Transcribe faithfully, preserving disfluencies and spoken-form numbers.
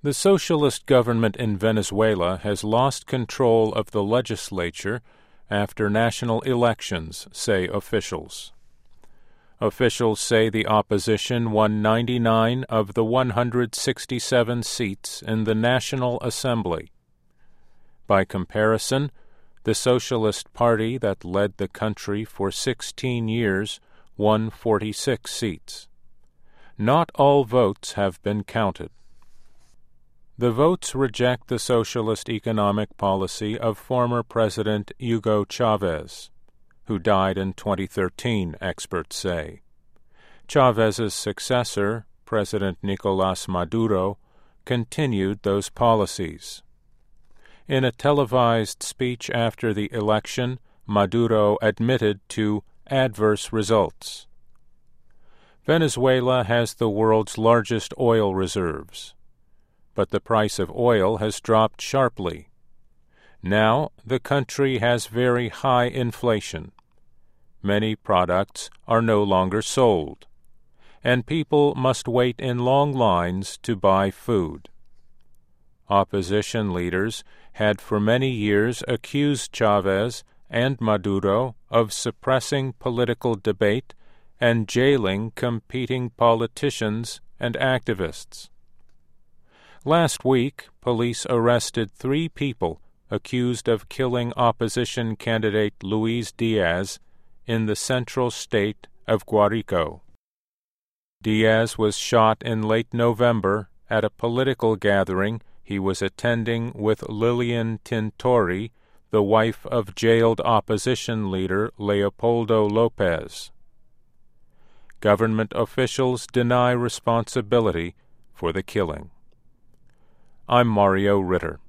The socialist government in Venezuela has lost control of the legislature after national elections, say officials. Officials say the opposition won ninety-nine of the one hundred sixty-seven seats in the National Assembly. By comparison, the Socialist Party that led the country for sixteen years won forty-six seats. Not all votes have been counted. The votes reject the socialist economic policy of former President Hugo Chavez, who died in twenty thirteen, experts say. Chavez's successor, President Nicolás Maduro, continued those policies. In a televised speech after the election, Maduro admitted to adverse results. Venezuela has the world's largest oil reserves, but the price of oil has dropped sharply. Now the country has very high inflation. Many products are no longer sold, and people must wait in long lines to buy food. Opposition leaders had for many years accused Chavez and Maduro of suppressing political debate and jailing competing politicians and activists. Last week, police arrested three people accused of killing opposition candidate Luis Diaz in the central state of Guárico. Diaz was shot in late November at a political gathering he was attending with Lilian Tintori, the wife of jailed opposition leader Leopoldo López. Government officials deny responsibility for the killing. I'm Mario Ritter.